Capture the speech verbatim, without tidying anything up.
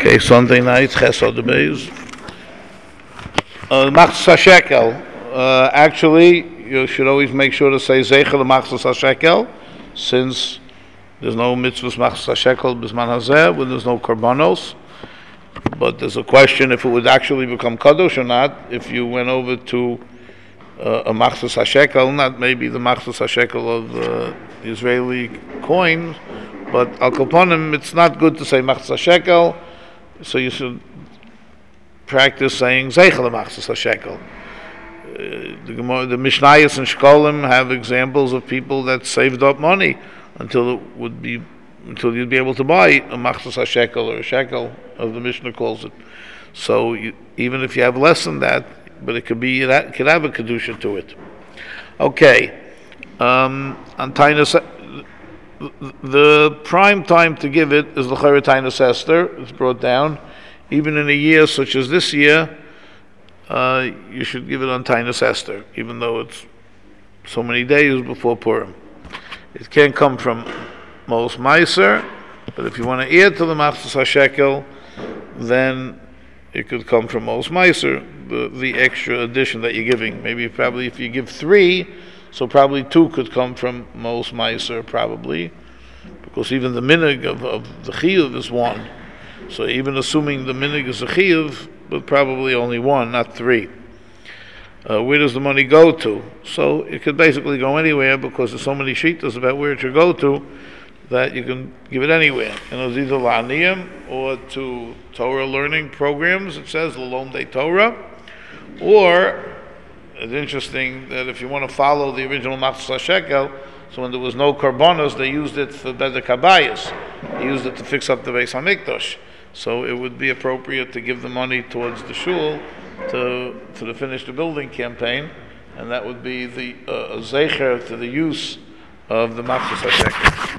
Okay, Sunday night, Chesed the Beis. Uh, Machzas HaShekel. Uh, actually, you should always make sure to say Zeichel Machzas HaShekel, since there's no mitzvahs Machzas HaShekel B'zman Hazeh, when there's no korbanos. But there's a question if it would actually become kadosh or not if you went over to uh, a Machzas HaShekel, not maybe the Machzas HaShekel of uh, the Israeli coin, but al kaponim, it's not good to say Machzas HaShekel, so you should practice saying Zeichel Machzas HaShekel. Uh, the, the Mishnayos and Shkolim have examples of people that saved up money until it would be until you'd be able to buy a Machzas HaShekel or a shekel, as the Mishnah calls it. So you, even if you have less than that, but it could be it could have a kedusha to it. Okay, um, on Tainus, the prime time to give it is l'chayre Tainus Esther. It's brought down. Even in a year such as this year, uh, you should give it on Tainus Esther, even though it's so many days before Purim. It can't come from Mos Meiser, but if you want to add to the Machzas HaShekel, then it could come from Mos Meiser, the, the extra addition that you're giving. Maybe probably if you give three, so probably two could come from Mos Meiser, probably, because even the minig of, of the chiyuv is one. So even assuming the minig is a chiyuv, but probably only one, not three. Uh, where does the money go to? So it could basically go anywhere because there's so many shittas about where it should go to that you can give it anywhere. And it's either la'aniyim or to Torah learning programs. It says L'Lomdei Torah. Or it's interesting that if you want to follow the original Machzas HaShekel, so when there was no korbanos, they used it for Bedek Habayis. They used it to fix up the Beis HaMikdash. So it would be appropriate to give the money towards the shul to to the finish the building campaign, and that would be the uh, a zeicher to the use of the Machzas HaShekel.